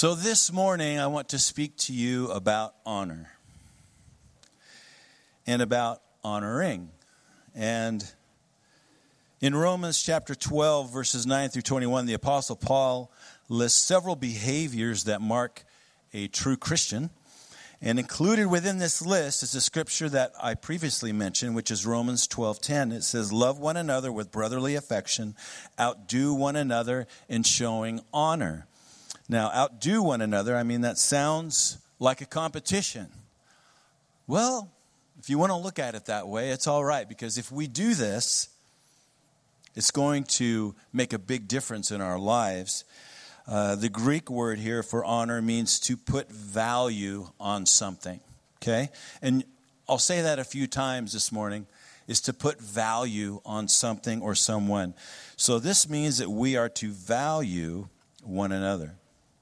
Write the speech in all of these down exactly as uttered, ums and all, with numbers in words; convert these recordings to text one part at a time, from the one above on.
So this morning, I want to speak to you about honor and about honoring. And in Romans chapter twelve, verses nine through twenty-one, the Apostle Paul lists several behaviors that mark a true Christian. And included within this list is a scripture that I previously mentioned, which is Romans twelve ten. It says, "Love one another with brotherly affection, outdo one another in showing honor." Now, outdo one another, I mean, that sounds like a competition. Well, if you want to look at it that way, it's all right. Because if we do this, it's going to make a big difference in our lives. Uh, the Greek word here for honor means to put value on something. Okay? And I'll say that a few times this morning, is to put value on something or someone. So this means that we are to value one another.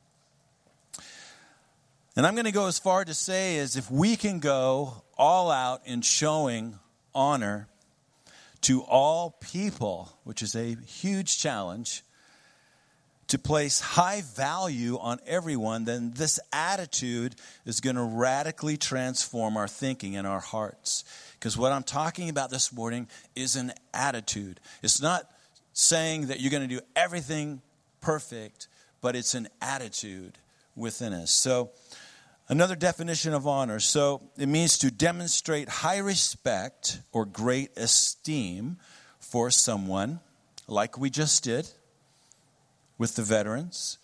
And I'm going to go as far to say as if we can go all out in showing honor to all people, which is a huge challenge, to place high value on everyone, then this attitude is going to radically transform our thinking and our hearts. Because what I'm talking about this morning is an attitude. It's not saying that you're going to do everything perfect, but it's an attitude within us. So another definition of honor. So it means to demonstrate high respect or great esteem for someone, like we just did with the veterans.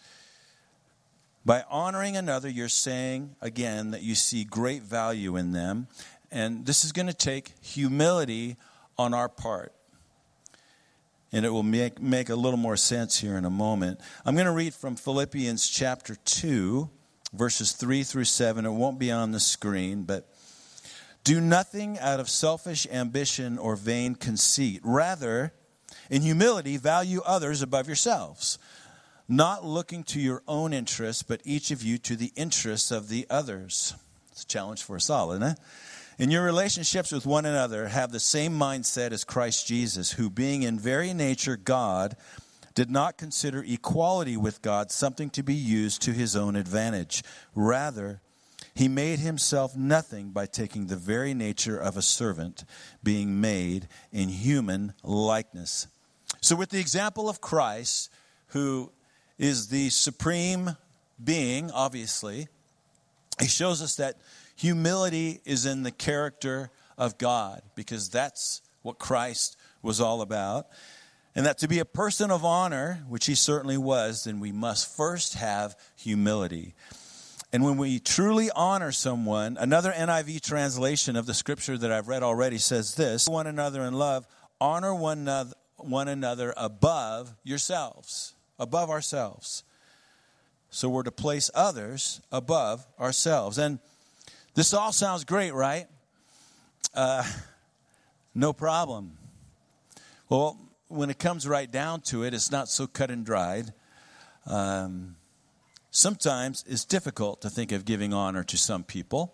By honoring another, you're saying, again, that you see great value in them. And this is going to take humility on our part. And it will make, make a little more sense here in a moment. I'm going to read from Philippians chapter two, verses three through seven. It won't be on the screen, but do nothing out of selfish ambition or vain conceit. Rather, in humility, value others above yourselves, not looking to your own interests, but each of you to the interests of the others. It's a challenge for us all, isn't it? In your relationships with one another, have the same mindset as Christ Jesus, who being in very nature God, did not consider equality with God something to be used to his own advantage. Rather, he made himself nothing by taking the very nature of a servant, being made in human likeness. So with the example of Christ, who is the supreme being, obviously, he shows us that humility is in the character of God, because that's what Christ was all about. And that to be a person of honor, which he certainly was, then we must first have humility. And when we truly honor someone, another N I V translation of the scripture that I've read already says this: one another in love, honor one another, one another above yourselves, above ourselves. So we're to place others above ourselves. And this all sounds great, right? Uh, no problem. Well, when it comes right down to it, it's not so cut and dried. Um, sometimes it's difficult to think of giving honor to some people.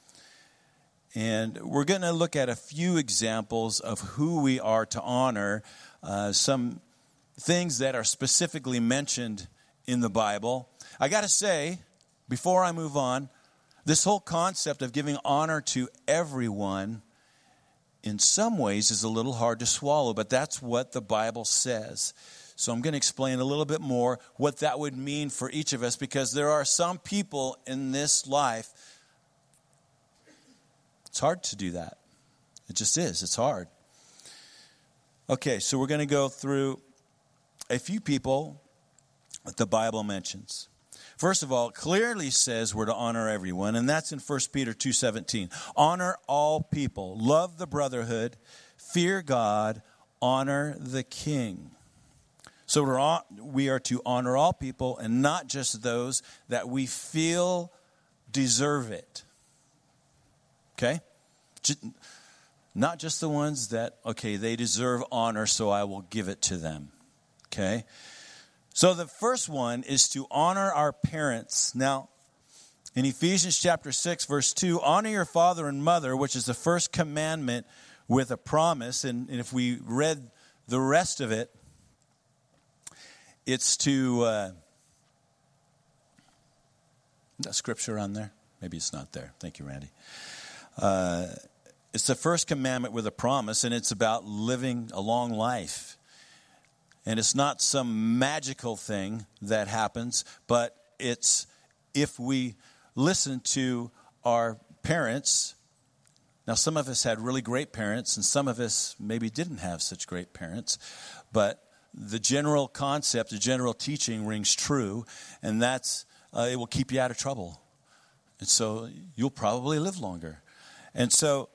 And we're going to look at a few examples of who we are to honor, uh, some things that are specifically mentioned in the Bible. I got to say, before I move on, this whole concept of giving honor to everyone in some ways is a little hard to swallow, but that's what the Bible says. So I'm going to explain a little bit more what that would mean for each of us, because there are some people in this life, it's hard to do that. It just is. It's hard. Okay, so we're going to go through a few people that the Bible mentions. First of all, it clearly says we're to honor everyone, and that's in First Peter two seventeen. Honor all people, love the brotherhood, fear God, honor the king. So we're, we are to honor all people, and not just those that we feel deserve it. Okay? Not just the ones that, okay, they deserve honor, so I will give it to them. Okay? So the first one is to honor our parents. Now, in Ephesians chapter six, verse two, honor your father and mother, which is the first commandment with a promise. And, and if we read the rest of it, it's to uh, that scripture on there? Maybe it's not there. Thank you, Randy. Uh, it's the first commandment with a promise, and it's about living a long life. And it's not some magical thing that happens, but it's if we listen to our parents. Now, some of us had really great parents, and some of us maybe didn't have such great parents, but the general concept, the general teaching rings true, and that's uh, it will keep you out of trouble. And so you'll probably live longer. And so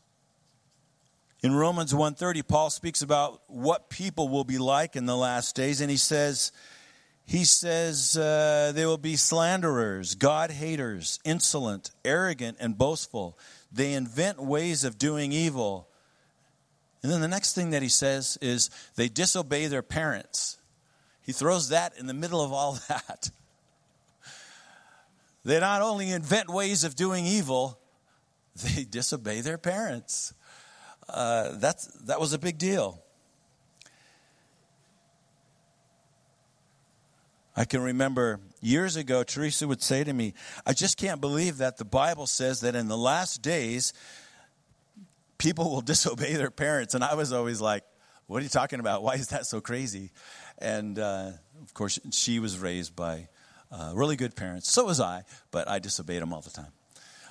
in Romans one thirty, Paul speaks about what people will be like in the last days, and he says, he says uh, they will be slanderers, God-haters, insolent, arrogant, and boastful. They invent ways of doing evil. And then the next thing that he says is they disobey their parents. He throws that in the middle of all that. They not only invent ways of doing evil, they disobey their parents. Uh, that's that was a big deal. I can remember years ago, Teresa would say to me, I just can't believe that the Bible says that in the last days, people will disobey their parents. And I was always like, what are you talking about? Why is that so crazy? And, uh, of course, she was raised by uh, really good parents. So was I, but I disobeyed them all the time.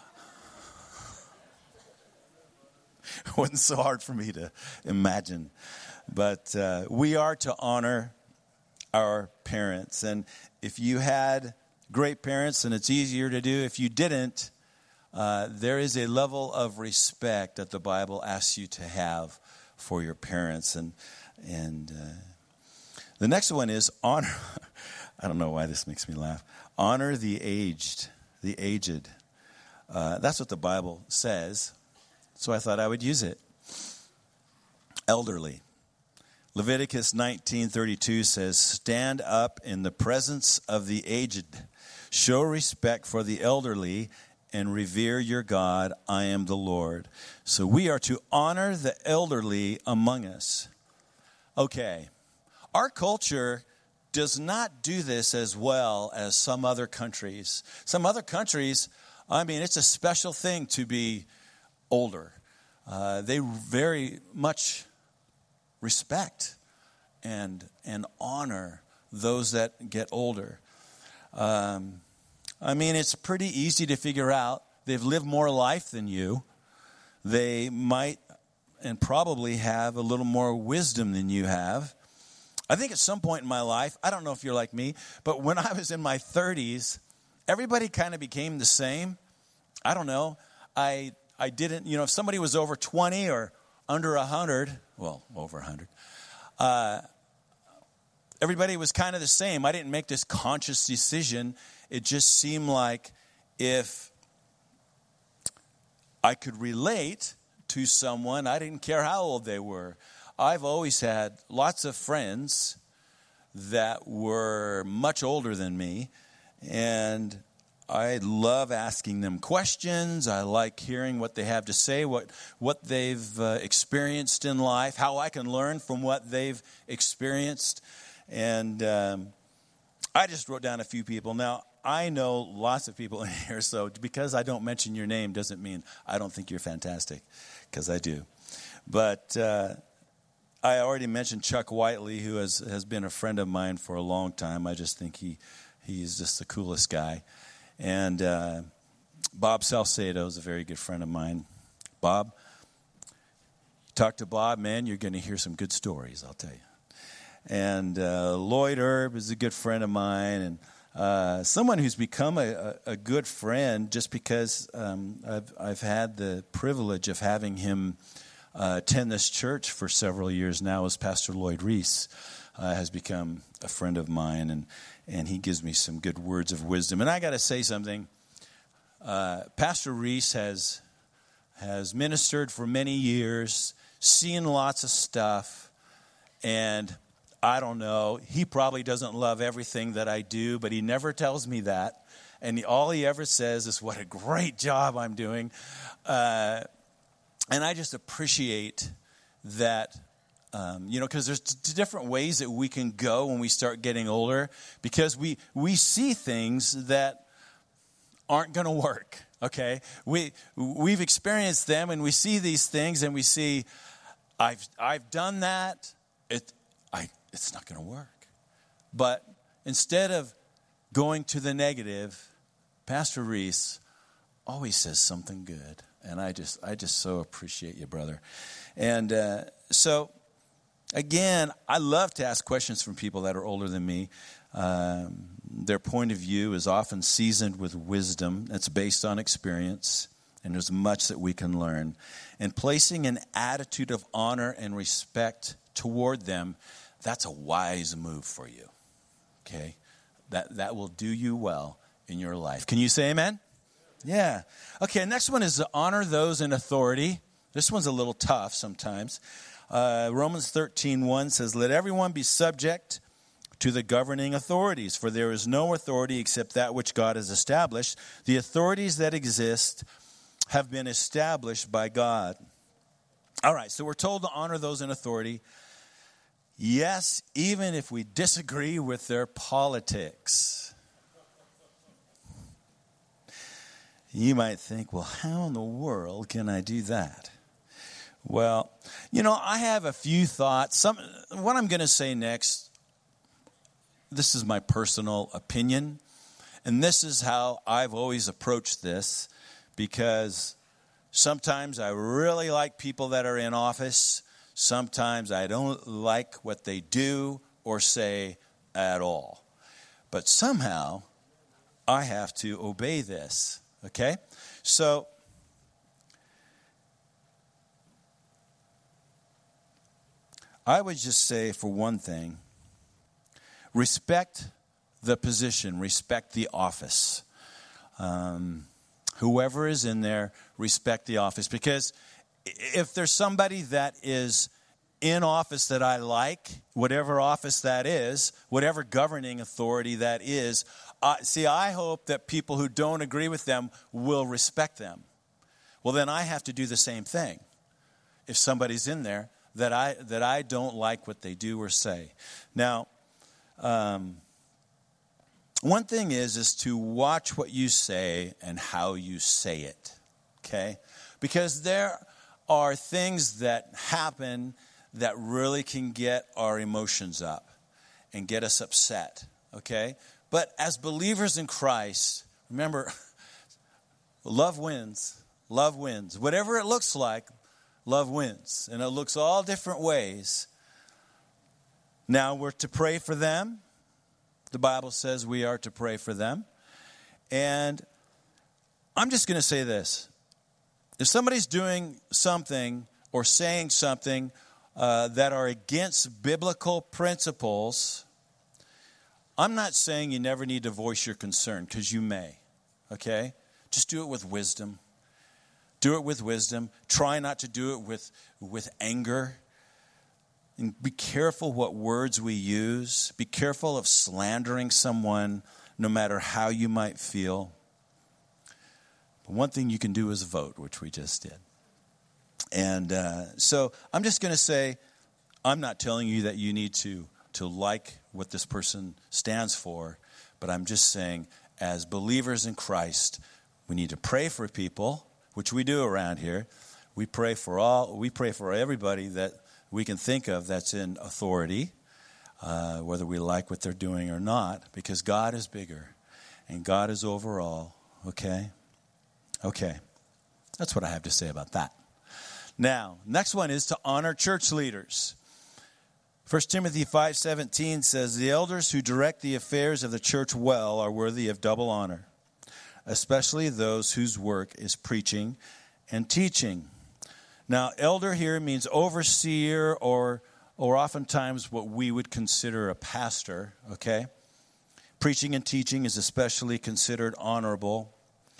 It wasn't so hard for me to imagine. But uh, we are to honor our parents. And if you had great parents, then it's easier to do. If you didn't, uh, there is a level of respect that the Bible asks you to have for your parents. And and uh, the next one is honor. I don't know why this makes me laugh. Honor the aged, the aged. Uh, that's what the Bible says. So I thought I would use it. Elderly. Leviticus nineteen thirty-two says, stand up in the presence of the aged. Show respect for the elderly and revere your God. I am the Lord. So we are to honor the elderly among us. Okay. Our culture does not do this as well as some other countries. Some other countries, I mean, it's a special thing to be older. Uh, they very much respect and and honor those that get older. Um, I mean, it's pretty easy to figure out. They've lived more life than you. They might and probably have a little more wisdom than you have. I think at some point in my life, I don't know if you're like me, but when I was in my thirties, everybody kind of became the same. I don't know. I I didn't, you know, if somebody was over twenty or under one hundred, well, over one hundred, uh, everybody was kind of the same. I didn't make this conscious decision. It just seemed like if I could relate to someone, I didn't care how old they were. I've always had lots of friends that were much older than me, and I love asking them questions. I like hearing what they have to say, what what they've uh, experienced in life, how I can learn from what they've experienced. And um, I just wrote down a few people. Now, I know lots of people in here, so because I don't mention your name doesn't mean I don't think you're fantastic, because I do. But uh, I already mentioned Chuck Whiteley, who has, has been a friend of mine for a long time. I just think he he's just the coolest guy. And uh, Bob Salcedo is a very good friend of mine. Bob, talk to Bob, man, you're going to hear some good stories, I'll tell you. And uh, Lloyd Erb is a good friend of mine, and uh, someone who's become a, a, a good friend just because um, I've, I've had the privilege of having him uh, attend this church for several years now is Pastor Lloyd Reese. Uh, has become a friend of mine, and, and he gives me some good words of wisdom. And I got to say something. Uh, Pastor Reese has has ministered for many years, seen lots of stuff, and I don't know, he probably doesn't love everything that I do, but he never tells me that. And he, all he ever says is what a great job I'm doing. Uh, and I just appreciate that. Um, you know, because there's t- different ways that we can go when we start getting older, because we we see things that aren't going to work, okay? We, we've experienced them, and we see these things, and we see, I've, I've done that. It, I, it's not going to work. But instead of going to the negative, Pastor Reese always says something good. And I just I just so appreciate you, brother. And uh, so, again, I love to ask questions from people that are older than me. Um, their point of view is often seasoned with wisdom. It's based on experience. And there's much that we can learn. And placing an attitude of honor and respect toward them, that's a wise move for you. Okay? That, that will do you well in your life. Can you say amen? Yeah. Okay, next one is to honor those in authority. This one's a little tough sometimes. Uh, Romans thirteen one says, let everyone be subject to the governing authorities, for there is no authority except that which God has established. The authorities that exist have been established by God. All right, so we're told to honor those in authority. Yes, even if we disagree with their politics. You might think, well, how in the world can I do that? Well, you know, I have a few thoughts. Some, what I'm going to say next, this is my personal opinion, and this is how I've always approached this, because sometimes I really like people that are in office. Sometimes I don't like what they do or say at all. But somehow I have to obey this. Okay, so I would just say, for one thing, respect the position, respect the office. Um, whoever is in there, respect the office. Because if there's somebody that is in office that I like, whatever office that is, whatever governing authority that is, Uh, see, I hope that people who don't agree with them will respect them. Well, then I have to do the same thing. If somebody's in there that I that I don't like what they do or say. Now, um, one thing is is to watch what you say and how you say it. Okay, because there are things that happen that really can get our emotions up and get us upset. Okay. But as believers in Christ, remember, love wins. Love wins. Whatever it looks like, love wins. And it looks all different ways. Now, we're to pray for them. The Bible says we are to pray for them. And I'm just going to say this. If somebody's doing something or saying something uh, that are against biblical principles, I'm not saying you never need to voice your concern, because you may, okay? Just do it with wisdom. Do it with wisdom. Try not to do it with, with anger. And be careful what words we use. Be careful of slandering someone, no matter how you might feel. But one thing you can do is vote, which we just did. And uh, so I'm just going to say, I'm not telling you that you need to to like what this person stands for, but I'm just saying, as believers in Christ, we need to pray for people, which we do around here. We pray for all, we pray for everybody that we can think of that's in authority, uh, whether we like what they're doing or not, because God is bigger and God is over all. Okay? Okay. That's what I have to say about that. Now, next one is to honor church leaders. First Timothy five seventeen says, the elders who direct the affairs of the church well are worthy of double honor, especially those whose work is preaching and teaching. Now, elder here means overseer, or or oftentimes what we would consider a pastor, okay? Preaching and teaching is especially considered honorable.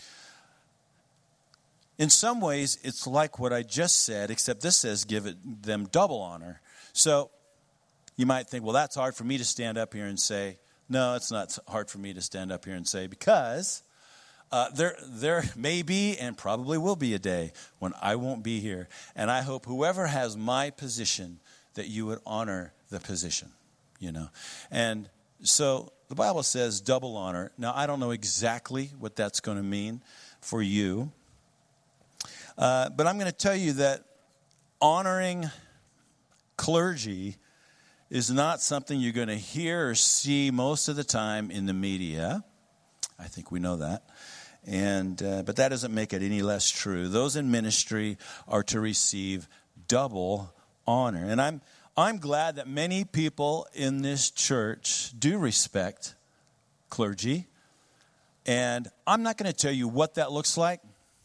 In some ways, it's like what I just said, except this says give it, them double honor. So you might think, well, that's hard for me to stand up here and say. No, it's not hard for me to stand up here and say, because uh, there there may be and probably will be a day when I won't be here. And I hope whoever has my position, that you would honor the position, you know. And so the Bible says double honor. Now, I don't know exactly what that's going to mean for you. Uh, but I'm going to tell you that honoring clergy is not something you're going to hear or see most of the time in the media. I think we know that. And uh, but that doesn't make it any less true. Those in ministry are to receive double honor. And I'm I'm glad that many people in this church do respect clergy. And I'm not going to tell you what that looks like.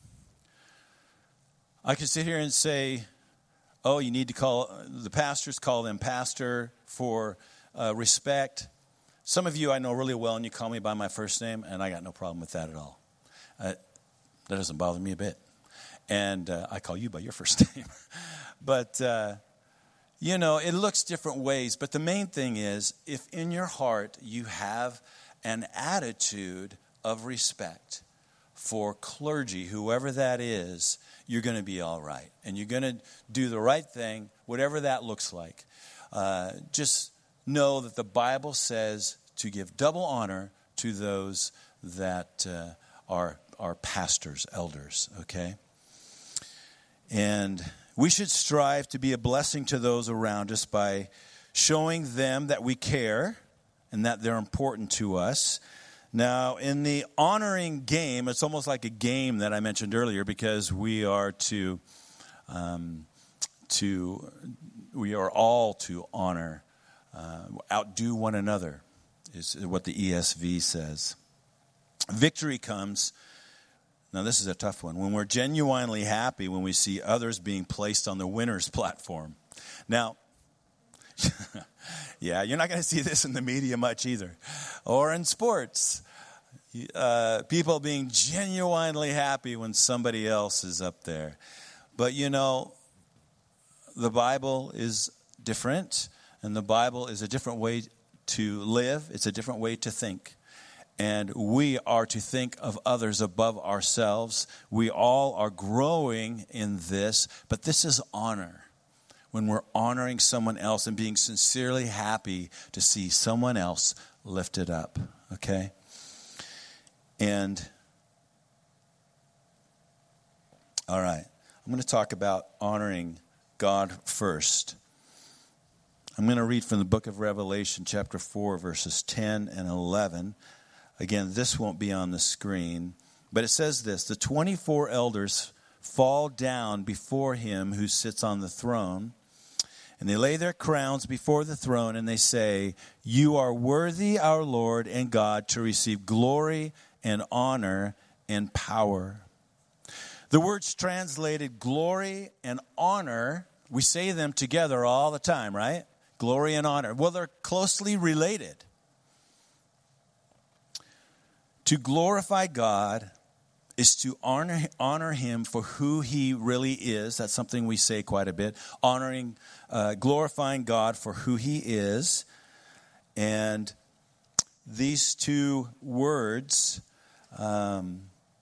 I can sit here and say, oh, you need to call the pastors, call them pastor for uh, respect. Some of you I know really well, and you call me by my first name, and I got no problem with that at all. Uh, that doesn't bother me a bit. And uh, I call you by your first name. But, uh, you know, it looks different ways. But the main thing is, if in your heart you have an attitude of respect for clergy, whoever that is, you're going to be all right. And you're going to do the right thing, whatever that looks like. Uh, just know that the Bible says to give double honor to those that uh, are, are pastors, elders, okay? And we should strive to be a blessing to those around us by showing them that we care and that they're important to us. Now, in the honoring game, it's almost like a game that I mentioned earlier, because we are to, um, to we are all to honor, uh, outdo one another, is what the E S V says. Victory comes. Now, this is a tough one. When we're genuinely happy when we see others being placed on the winner's platform. Now, yeah, you're not going to see this in the media much either. Or in sports. Uh, people being genuinely happy when somebody else is up there. But, you know, the Bible is different. And the Bible is a different way to live. It's a different way to think. And we are to think of others above ourselves. We all are growing in this, but this is honor. When we're honoring someone else and being sincerely happy to see someone else lifted up, okay? And, all right, I'm going to talk about honoring God first. I'm going to read from the book of Revelation, chapter four, verses ten and eleven. Again, this won't be on the screen, but it says this: the twenty-four elders fall down before him who sits on the throne, and they lay their crowns before the throne, and they say, "You are worthy, our Lord and God, to receive glory and honor and power." The words translated glory and honor, we say them together all the time, right? Glory and honor. Well, they're closely related. To glorify God is to honor honor him for who he really is. That's something we say quite a bit. Honoring, uh, glorifying God for who he is. And these two words um,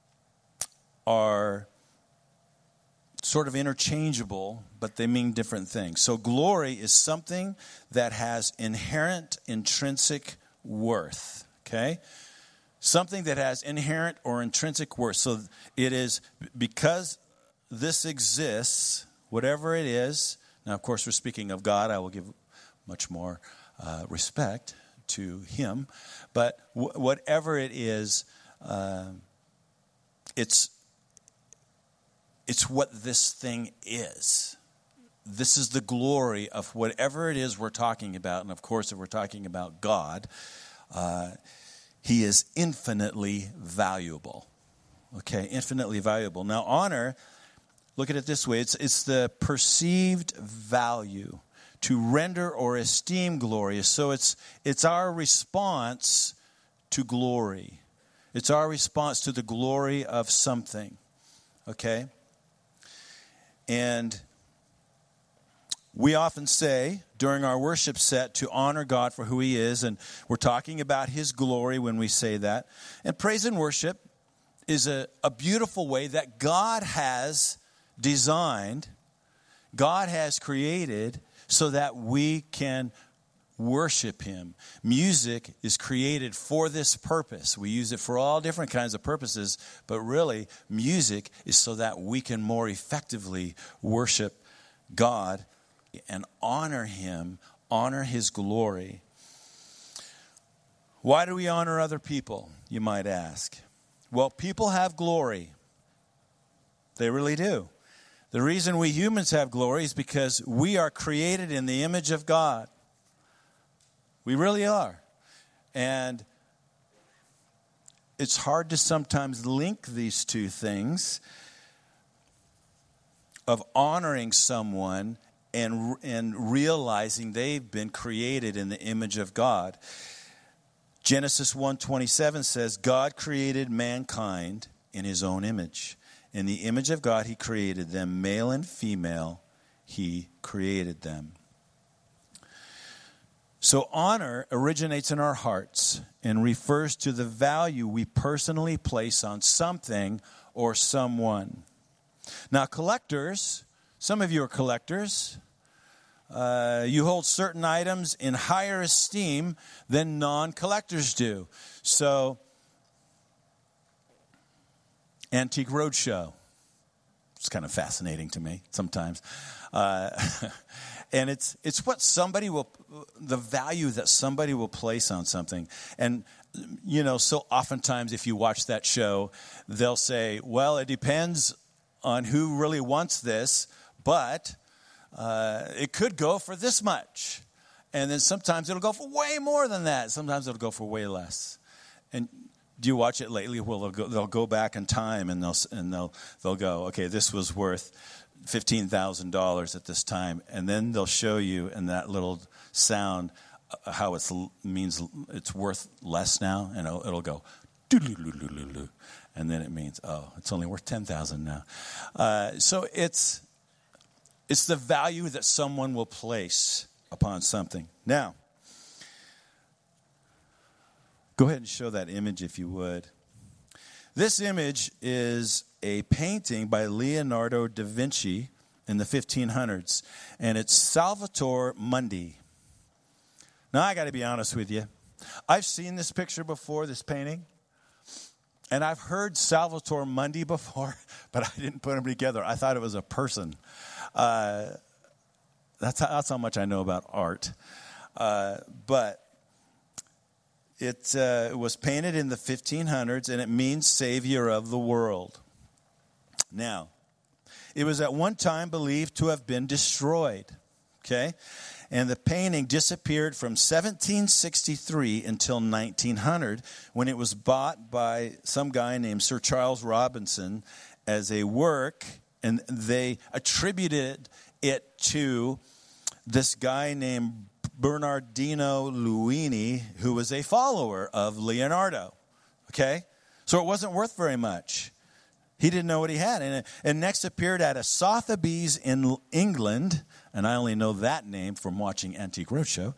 are sort of interchangeable, but they mean different things. So glory is something that has inherent, intrinsic worth, okay? Something that has inherent or intrinsic worth. So it is because this exists, whatever it is. Now, of course, we're speaking of God. I will give much more uh, respect to him. But w- whatever it is, uh, it's it's what this thing is. This is the glory of whatever it is we're talking about. And, of course, if we're talking about God, uh he is infinitely valuable. Okay, infinitely valuable. Now, honor, look at it this way. It's, it's the perceived value to render or esteem glorious. So it's, it's our response to glory. It's our response to the glory of something. Okay? And we often say during our worship set to honor God for who he is, and we're talking about his glory when we say that. And praise and worship is a, a beautiful way that God has designed, God has created so that we can worship him. Music is created for this purpose. We use it for all different kinds of purposes, but really, music is so that we can more effectively worship God and honor him, honor his glory. Why do we honor other people, you might ask? Well, people have glory. They really do. The reason we humans have glory is because we are created in the image of God. We really are. And it's hard to sometimes link these two things of honoring someone and, and realizing they've been created in the image of God. Genesis one twenty-seven says, God created mankind in his own image. In the image of God, he created them, male and female, he created them. So honor originates in our hearts and refers to the value we personally place on something or someone. Now, collectors, some of you are collectors. Uh, you hold certain items in higher esteem than non-collectors do. So, Antique Roadshow. It's kind of fascinating to me sometimes. Uh, and it's it's what somebody will, the value that somebody will place on something. And, you know, so oftentimes if you watch that show, they'll say, well, it depends on who really wants this, but uh, it could go for this much. And then sometimes it'll go for way more than that. Sometimes it'll go for way less. And do you watch it lately? Well, they'll go, they'll go back in time and they'll and they'll they'll go, okay, this was worth fifteen thousand dollars at this time, and then they'll show you in that little sound how it means it's worth less now, and it'll, it'll go, and then it means, oh, it's only worth ten thousand now. Uh, so it's it's the value that someone will place upon something. Now, go ahead and show that image if you would. This image is a painting by Leonardo da Vinci in the fifteen hundreds, and it's Salvator Mundi. Now, I got to be honest with you. I've seen this picture before, this painting, and I've heard Salvator Mundi before, but I didn't put them together. I thought it was a person. Uh, that's, how, that's how much I know about art. Uh, but It, uh, it was painted in the fifteen hundreds, and it means Savior of the world. Now, it was at one time believed to have been destroyed, okay? And the painting disappeared from seventeen sixty-three until nineteen hundred, when it was bought by some guy named Sir Charles Robinson as a work, and they attributed it to this guy named Bernardino Luini, who was a follower of Leonardo, okay? So it wasn't worth very much. He didn't know what he had. And it, it next appeared at a Sotheby's in England, and I only know that name from watching Antique Roadshow.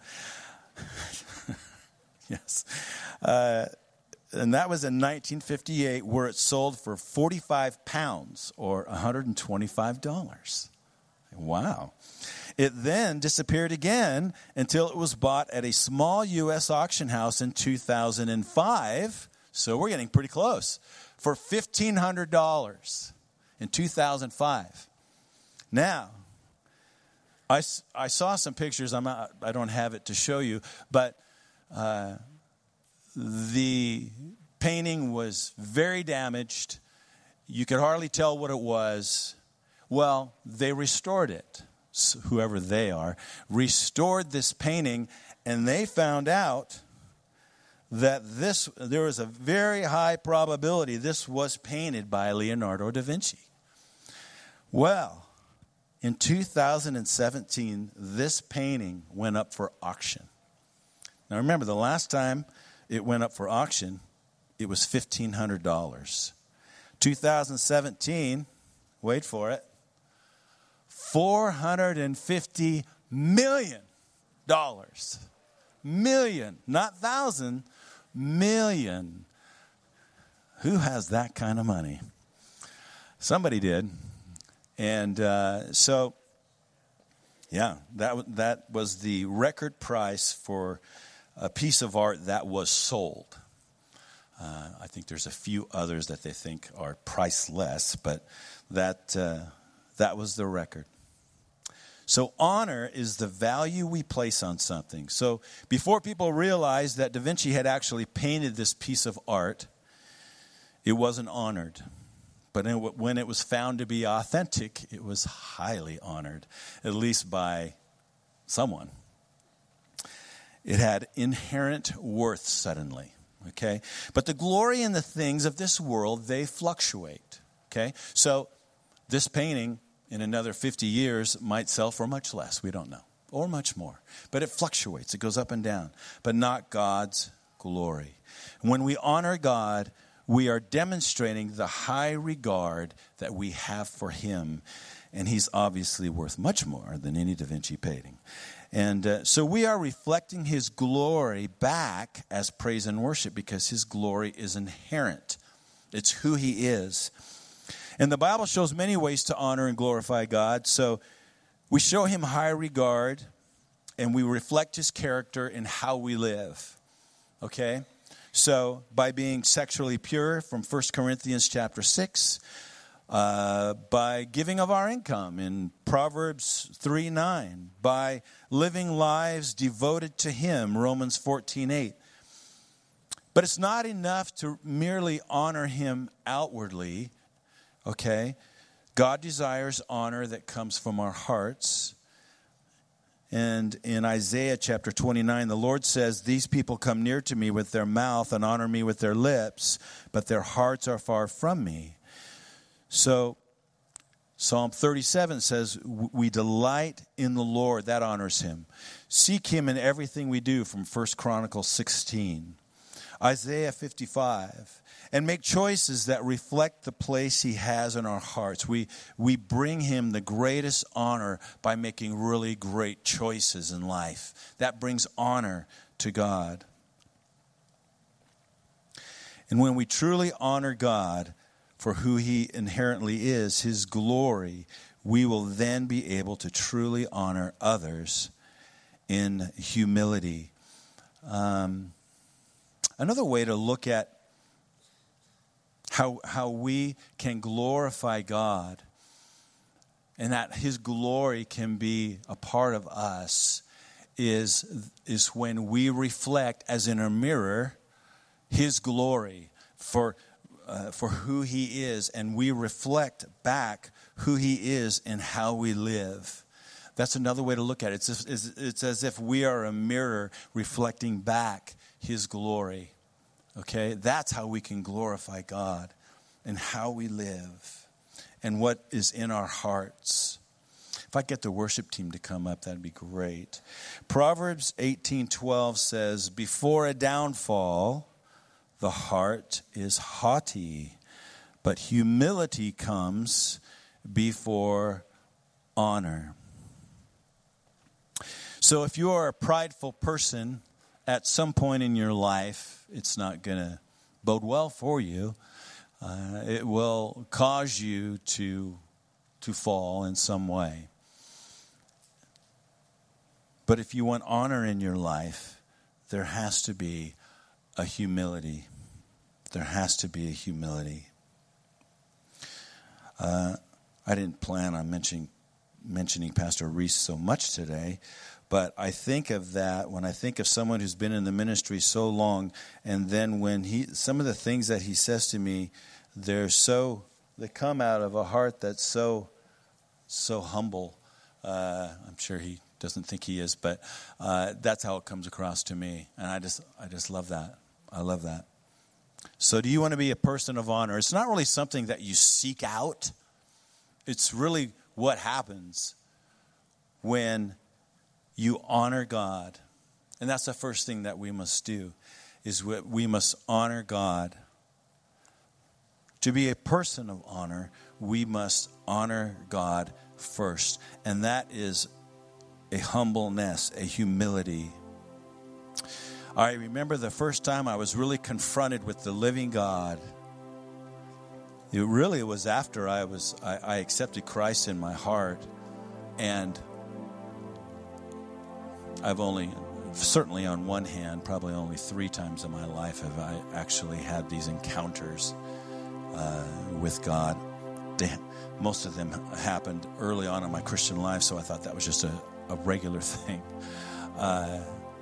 Yes. Uh, and that was in nineteen fifty-eight, where it sold for forty-five pounds, or one hundred twenty-five dollars. Wow. It then disappeared again until it was bought at a small U S auction house in two thousand five. So we're getting pretty close. For fifteen hundred dollars in two thousand five. Now, I, I saw some pictures. I'm not, I don't have it to show you. But uh, the painting was very damaged. You could hardly tell what it was. Well, they restored it. Whoever they are, restored this painting, and they found out that this there was a very high probability this was painted by Leonardo da Vinci. Well, in two thousand seventeen, this painting went up for auction. Now remember, the last time it went up for auction, it was fifteen hundred dollars. two thousand seventeen, wait for it, four hundred fifty million dollars. Million, not thousand, million. Who has that kind of money? Somebody did. And uh, so Yeah, that that was the record price for a piece of art that was sold. Uh, I think there's a few others that they think are priceless, but that uh, that was the record. So honor is the value we place on something. So before people realized that Da Vinci had actually painted this piece of art, it wasn't honored. But when it was found to be authentic, it was highly honored, at least by someone. It had inherent worth suddenly, okay? But the glory and the things of this world, they fluctuate, okay? So this painting in another fifty years might sell for much less, we don't know, or much more. But it fluctuates, it goes up and down, but not God's glory. When we honor God, we are demonstrating the high regard that we have for him. And he's obviously worth much more than any Da Vinci painting. And uh, so we are reflecting his glory back as praise and worship because his glory is inherent. It's who he is. And the Bible shows many ways to honor and glorify God. So we show him high regard and we reflect his character in how we live. Okay? So, by being sexually pure from First Corinthians chapter six, uh, by giving of our income in Proverbs three nine, by living lives devoted to him, Romans fourteen eight. But it's not enough to merely honor him outwardly, okay? God desires honor that comes from our hearts. And in Isaiah chapter twenty-nine, the Lord says, these people come near to me with their mouth and honor me with their lips, but their hearts are far from me. So Psalm thirty-seven says, we delight in the Lord. That honors him. Seek him in everything we do, from First Chronicles sixteen. Isaiah fifty-five. And make choices that reflect the place he has in our hearts. We we bring him the greatest honor by making really great choices in life. That brings honor to God. And when we truly honor God for who he inherently is, his glory, we will then be able to truly honor others in humility. Um, another way to look at How how we can glorify God and that his glory can be a part of us is, is when we reflect, as in a mirror, his glory for, uh, for who he is. And we reflect back who he is in how we live. That's another way to look at it. It's, it's, it's as if we are a mirror reflecting back his glory. Okay, that's how we can glorify God and how we live and what is in our hearts. If I get the worship team to come up, that'd be great. Proverbs eighteen twelve says, before a downfall, the heart is haughty, but humility comes before honor. So if you are a prideful person, at some point in your life, it's not going to bode well for you. Uh, it will cause you to, to fall in some way. But if you want honor in your life, there has to be a humility. There has to be a humility. Uh, I didn't plan on mentioning, mentioning Pastor Reese so much today, but I think of that when I think of someone who's been in the ministry so long, and then when he, some of the things that he says to me, they're so, they come out of a heart that's so, so humble. Uh, I'm sure he doesn't think he is, but uh, that's how it comes across to me, and I just, I just love that. I love that. So, do you want to be a person of honor? It's not really something that you seek out. It's really what happens when you honor God. And that's the first thing that we must do, is we must honor God. To be a person of honor, we must honor God first. And that is a humbleness, a humility. I remember the first time I was really confronted with the living God. It really was after I was I, I accepted Christ in my heart. And I've only, certainly on one hand, probably only three times in my life have I actually had these encounters uh, with God. They, most of them happened early on in my Christian life, so I thought that was just a, a regular thing. Uh,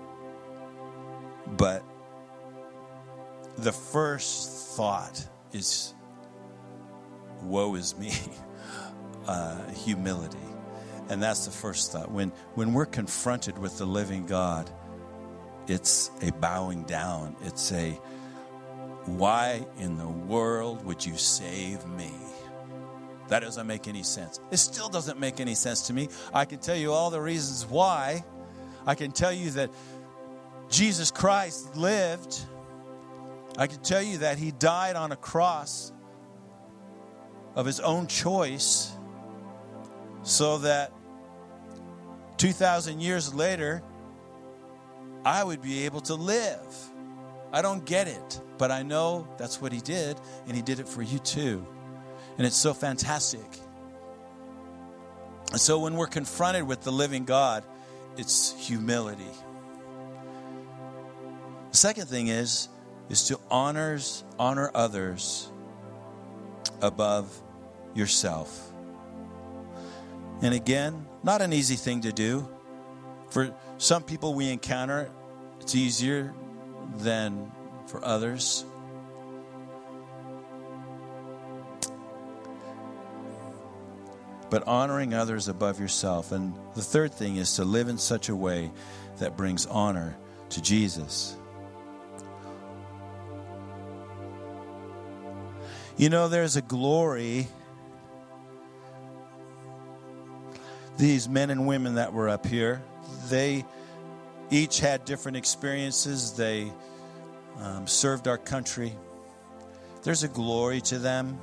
but the first thought is, woe is me, uh, humility. And that's the first thought. When, when we're confronted with the living God, it's a bowing down. It's a, why in the world would you save me? That doesn't make any sense. It still doesn't make any sense to me. I can tell you all the reasons why. I can tell you that Jesus Christ lived. I can tell you that he died on a cross of his own choice so that two thousand years later, I would be able to live. I don't get it, but I know that's what he did, and he did it for you too. And it's so fantastic. And so when we're confronted with the living God, it's humility. The second thing is, is to honors, honor others above yourself. And again, not an easy thing to do. For some people we encounter, it's easier than for others. But honoring others above yourself. And the third thing is to live in such a way that brings honor to Jesus. You know, there's a glory. These men and women that were up here, they each had different experiences. They um, served our country. There's a glory to them.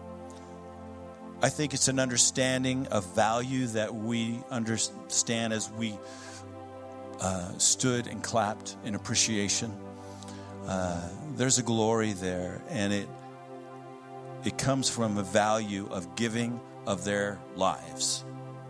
I think it's an understanding of value that we understand as we uh, stood and clapped in appreciation. Uh, there's a glory there, and it it comes from a value of giving of their lives.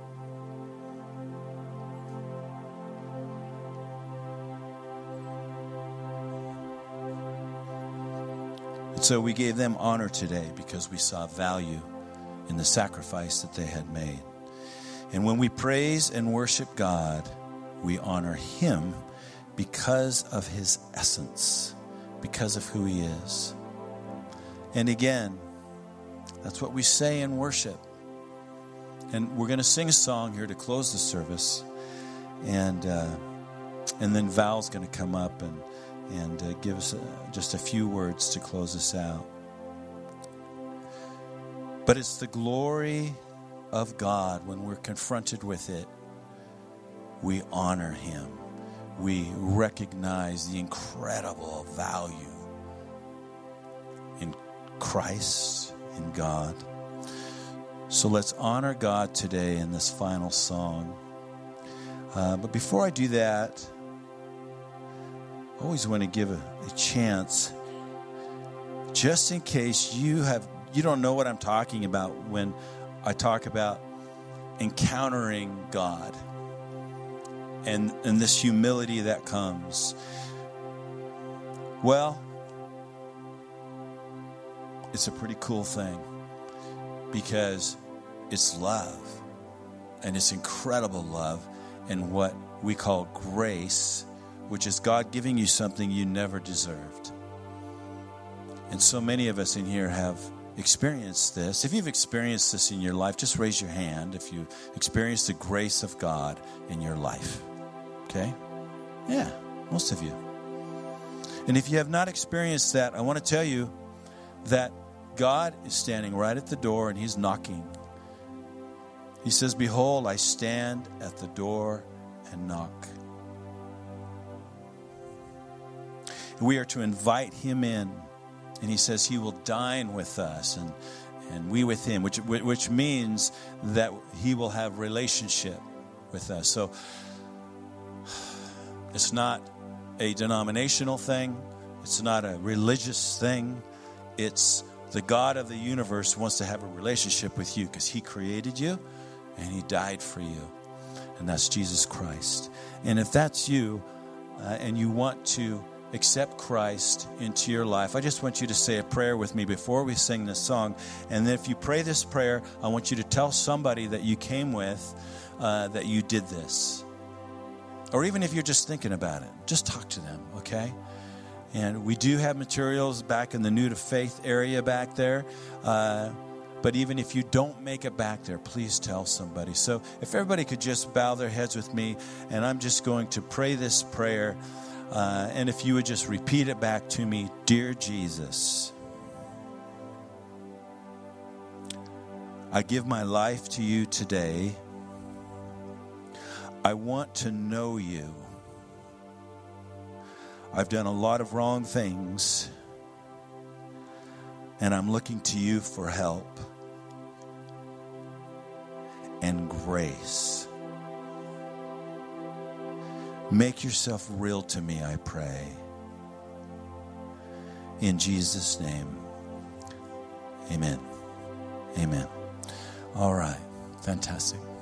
And so we gave them honor today because we saw value in the sacrifice that they had made. And when we praise and worship God, we honor him because of his essence, because of who he is. And again, that's what we say in worship. And we're going to sing a song here to close the service. And uh, and then Val's going to come up and, and uh, give us uh, just a few words to close us out. But it's the glory of God. When we're confronted with it, we honor him. We recognize the incredible value in Christ, in God. So let's honor God today in this final song. Uh, but before I do that, I always want to give a, a chance, just in case you have You don't know what I'm talking about when I talk about encountering God and, and this humility that comes. Well, it's a pretty cool thing because it's love, and it's incredible love, and what we call grace, which is God giving you something you never deserved. And so many of us in here have experienced this. If you've experienced this in your life, just raise your hand if you experienced the grace of God in your life. Okay? Yeah, most of you. And if you have not experienced that, I want to tell you that God is standing right at the door and he's knocking. He says, "Behold, I stand at the door and knock." We are to invite him in. And he says he will dine with us and, and we with him, which which means that he will have relationship with us. So it's not a denominational thing. It's not a religious thing. It's the God of the universe wants to have a relationship with you because he created you and he died for you. and that's Jesus Christ. And if that's you, uh, and you want to accept Christ into your life, I just want you to say a prayer with me before we sing this song. And then if you pray this prayer, I want you to tell somebody that you came with uh, that you did this. Or even if you're just thinking about it, just talk to them, okay? And we do have materials back in the New to Faith area back there. Uh, but even if you don't make it back there, please tell somebody. So if everybody could just bow their heads with me, and I'm just going to pray this prayer. Uh, and if you would just repeat it back to me. Dear Jesus, I give my life to you today. I want to know you. I've done a lot of wrong things, and I'm looking to you for help and grace. Make yourself real to me, I pray. In Jesus' name, amen. Amen. All right. Fantastic.